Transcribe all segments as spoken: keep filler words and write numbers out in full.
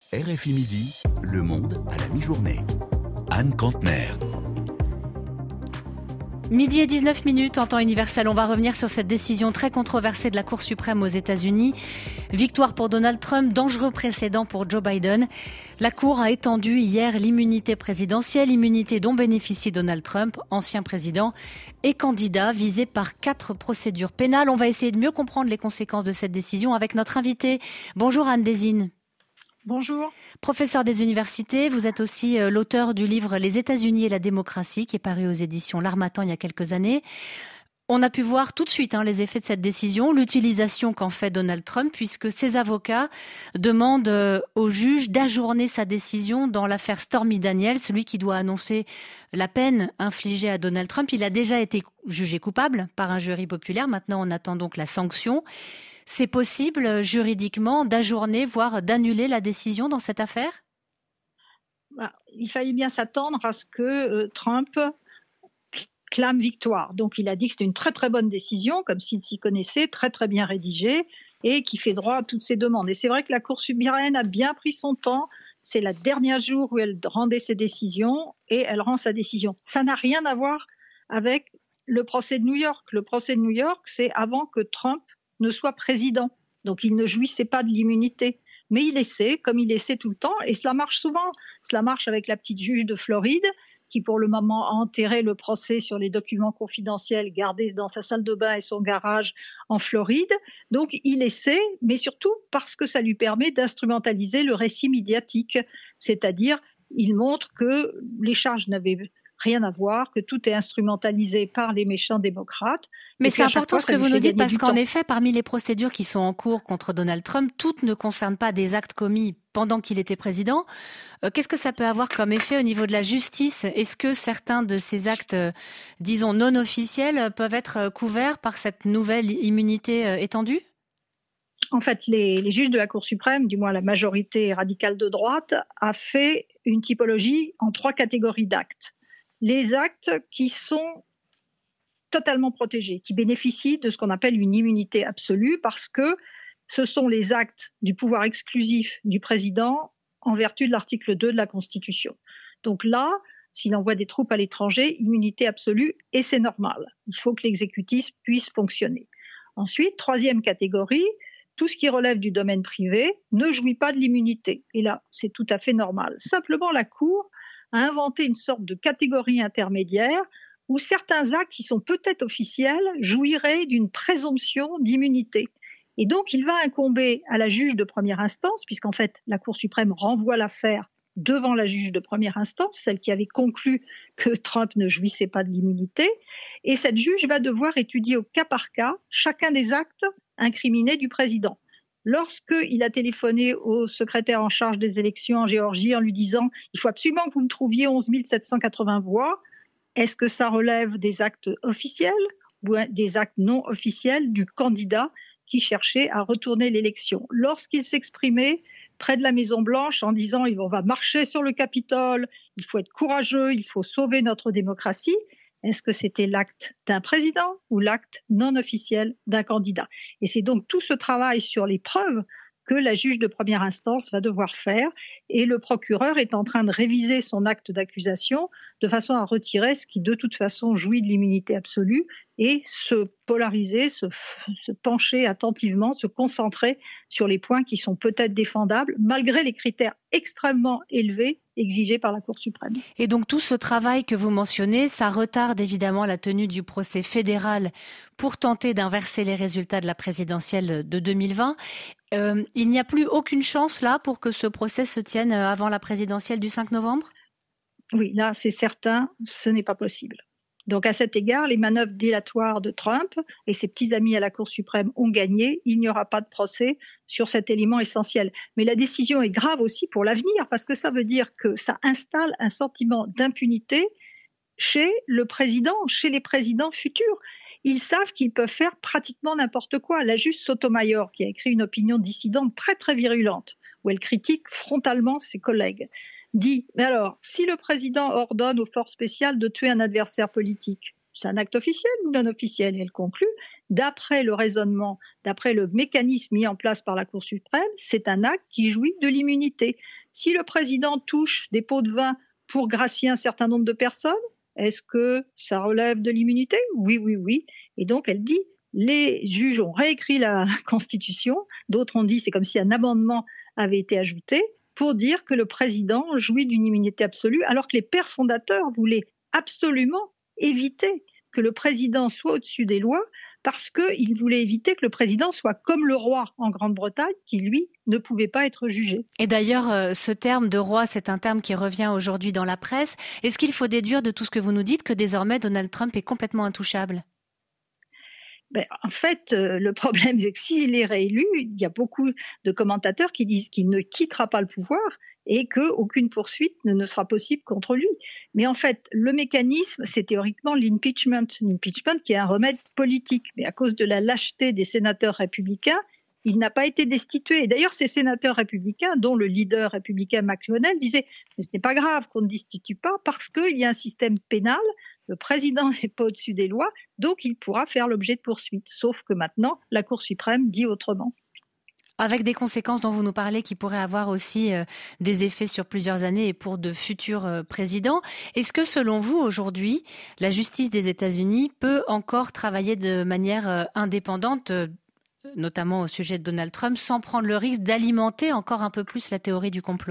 R F I Midi, Le Monde à la mi-journée. Anne Kantner. Midi et dix-neuf minutes en temps universel. On va revenir sur cette décision très controversée de la Cour suprême aux États-Unis. Victoire pour Donald Trump, dangereux précédent pour Joe Biden. La Cour a étendu hier l'immunité présidentielle, immunité dont bénéficie Donald Trump, ancien président et candidat, visé par quatre procédures pénales. On va essayer de mieux comprendre les conséquences de cette décision avec notre invité. Bonjour Anne Désine. Bonjour. Professeur des universités, vous êtes aussi euh, l'auteur du livre « Les États-Unis et la démocratie » qui est paru aux éditions L'Harmattan il y a quelques années. On a pu voir tout de suite hein, les effets de cette décision, l'utilisation qu'en fait Donald Trump, puisque ses avocats demandent euh, au juge d'ajourner sa décision dans l'affaire Stormy Daniels, celui qui doit annoncer la peine infligée à Donald Trump. Il a déjà été jugé coupable par un jury populaire, maintenant on attend donc la sanction. C'est possible juridiquement d'ajourner, voire d'annuler la décision dans cette affaire ? Bah, il fallait bien s'attendre à ce que euh, Trump clame victoire. Donc il a dit que c'était une très très bonne décision, comme s'il s'y connaissait, très très bien rédigée et qui fait droit à toutes ses demandes. Et c'est vrai que la Cour suprême a bien pris son temps. C'est la dernière jour où elle rendait ses décisions et elle rend sa décision. Ça n'a rien à voir avec le procès de New York. Le procès de New York, c'est avant que Trump ne soit président. Donc il ne jouissait pas de l'immunité. Mais il essaie, comme il essaie tout le temps, et cela marche souvent. Cela marche avec la petite juge de Floride, qui pour le moment a enterré le procès sur les documents confidentiels gardés dans sa salle de bain et son garage en Floride. Donc il essaie, mais surtout parce que ça lui permet d'instrumentaliser le récit médiatique. C'est-à-dire, il montre que les charges n'avaient rien à voir, que tout est instrumentalisé par les méchants démocrates. Mais c'est important fois, ce que vous nous dites parce qu'en effet, parmi les procédures qui sont en cours contre Donald Trump, toutes ne concernent pas des actes commis pendant qu'il était président. Euh, qu'est-ce que ça peut avoir comme effet au niveau de la justice ? Est-ce que certains de ces actes, euh, disons non officiels, peuvent être couverts par cette nouvelle immunité euh, étendue ? En fait, les, les juges de la Cour suprême, du moins la majorité radicale de droite, a fait une typologie en trois catégories d'actes. Les actes qui sont totalement protégés, qui bénéficient de ce qu'on appelle une immunité absolue parce que ce sont les actes du pouvoir exclusif du président en vertu de l'article deux de la Constitution. Donc là, s'il envoie des troupes à l'étranger, immunité absolue et c'est normal. Il faut que l'exécutif puisse fonctionner. Ensuite, troisième catégorie, tout ce qui relève du domaine privé ne jouit pas de l'immunité. Et là, c'est tout à fait normal. Simplement, la Cour a inventé une sorte de catégorie intermédiaire où certains actes qui sont peut-être officiels jouiraient d'une présomption d'immunité. Et donc, il va incomber à la juge de première instance, puisqu'en fait, la Cour suprême renvoie l'affaire devant la juge de première instance, celle qui avait conclu que Trump ne jouissait pas de l'immunité, et cette juge va devoir étudier au cas par cas chacun des actes incriminés du président. Lorsqu'il a téléphoné au secrétaire en charge des élections en Géorgie en lui disant « il faut absolument que vous me trouviez onze mille sept cent quatre-vingts voix », est-ce que ça relève des actes officiels ou des actes non officiels du candidat qui cherchait à retourner l'élection ? Lorsqu'il s'exprimait près de la Maison-Blanche en disant « on va marcher sur le Capitole, il faut être courageux, il faut sauver notre démocratie », est-ce que c'était l'acte d'un président ou l'acte non officiel d'un candidat ? Et c'est donc tout ce travail sur les preuves que la juge de première instance va devoir faire et le procureur est en train de réviser son acte d'accusation de façon à retirer ce qui de toute façon jouit de l'immunité absolue et se polariser, se, se pencher attentivement, se concentrer sur les points qui sont peut-être défendables malgré les critères extrêmement élevés exigés par la Cour suprême. Et donc tout ce travail que vous mentionnez, ça retarde évidemment la tenue du procès fédéral pour tenter d'inverser les résultats de la présidentielle de deux mille vingt. Euh, il n'y a plus aucune chance là pour que ce procès se tienne avant la présidentielle du cinq novembre ? Oui, là c'est certain, ce n'est pas possible. Donc à cet égard, les manœuvres dilatoires de Trump et ses petits amis à la Cour suprême ont gagné. Il n'y aura pas de procès sur cet élément essentiel. Mais la décision est grave aussi pour l'avenir parce que ça veut dire que ça installe un sentiment d'impunité chez le président, chez les présidents futurs. Ils savent qu'ils peuvent faire pratiquement n'importe quoi. La juge Sotomayor, qui a écrit une opinion dissidente très très virulente, où elle critique frontalement ses collègues, dit « Mais alors, si le président ordonne aux forces spéciales de tuer un adversaire politique, c'est un acte officiel ou non officiel ?» Et elle conclut d'après le raisonnement, d'après le mécanisme mis en place par la Cour suprême, c'est un acte qui jouit de l'immunité. Si le président touche des pots de vin pour gracier un certain nombre de personnes, est-ce que ça relève de l'immunité ? Oui, oui, oui. Et donc elle dit, les juges ont réécrit la Constitution, d'autres ont dit c'est comme si un amendement avait été ajouté pour dire que le président jouit d'une immunité absolue, alors que les pères fondateurs voulaient absolument éviter que le président soit au-dessus des lois, parce qu'ils voulaient éviter que le président soit comme le roi en Grande-Bretagne, qui lui ne pouvait pas être jugé. Et d'ailleurs, ce terme de roi, c'est un terme qui revient aujourd'hui dans la presse. Est-ce qu'il faut déduire de tout ce que vous nous dites que désormais Donald Trump est complètement intouchable ? Ben, en fait, euh, le problème, c'est que s'il est réélu, il y a beaucoup de commentateurs qui disent qu'il ne quittera pas le pouvoir et qu'aucune poursuite ne, ne sera possible contre lui. Mais en fait, le mécanisme, c'est théoriquement l'impeachment. L'impeachment qui est un remède politique. Mais à cause de la lâcheté des sénateurs républicains, il n'a pas été destitué. Et d'ailleurs, ces sénateurs républicains, dont le leader républicain McConnell, disait « ce n'est pas grave qu'on ne destitue pas parce qu'il y a un système pénal, le président n'est pas au-dessus des lois, donc il pourra faire l'objet de poursuites. » Sauf que maintenant, la Cour suprême dit autrement. Avec des conséquences dont vous nous parlez qui pourraient avoir aussi euh, des effets sur plusieurs années et pour de futurs euh, présidents. Est-ce que selon vous, aujourd'hui, la justice des États-Unis peut encore travailler de manière euh, indépendante euh, notamment au sujet de Donald Trump, sans prendre le risque d'alimenter encore un peu plus la théorie du complot ?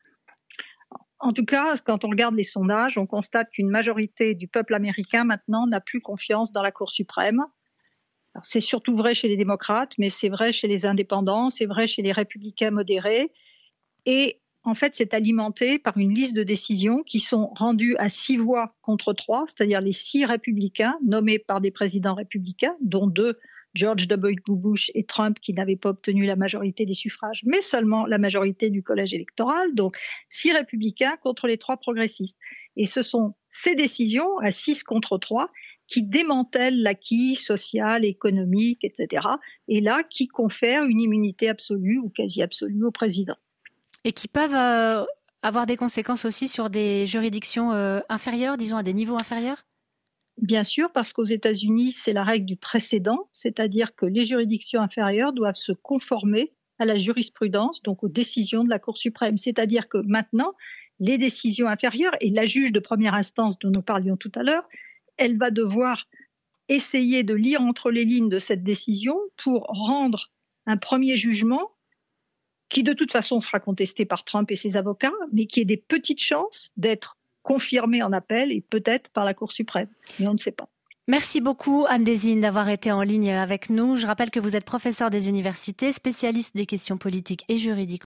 En tout cas, quand on regarde les sondages, on constate qu'une majorité du peuple américain maintenant n'a plus confiance dans la Cour suprême. Alors, c'est surtout vrai chez les démocrates, mais c'est vrai chez les indépendants, c'est vrai chez les républicains modérés. Et en fait, c'est alimenté par une liste de décisions qui sont rendues à six voix contre trois, c'est-à-dire les six républicains nommés par des présidents républicains, dont deux George W. Bush et Trump, qui n'avaient pas obtenu la majorité des suffrages, mais seulement la majorité du collège électoral, donc six républicains contre les trois progressistes. Et ce sont ces décisions, à six contre trois, qui démantèlent l'acquis social, économique, et cetera, et là, qui confèrent une immunité absolue ou quasi absolue au président. Et qui peuvent euh, avoir des conséquences aussi sur des juridictions euh, inférieures, disons à des niveaux inférieurs ? Bien sûr, parce qu'aux États-Unis, c'est la règle du précédent, c'est-à-dire que les juridictions inférieures doivent se conformer à la jurisprudence, donc aux décisions de la Cour suprême. C'est-à-dire que maintenant, les décisions inférieures, et la juge de première instance dont nous parlions tout à l'heure, elle va devoir essayer de lire entre les lignes de cette décision pour rendre un premier jugement qui de toute façon sera contesté par Trump et ses avocats, mais qui ait des petites chances d'être confirmé en appel et peut-être par la Cour suprême, mais on ne sait pas. Merci beaucoup Anne Désine d'avoir été en ligne avec nous. Je rappelle que vous êtes professeur des universités, spécialiste des questions politiques et juridiques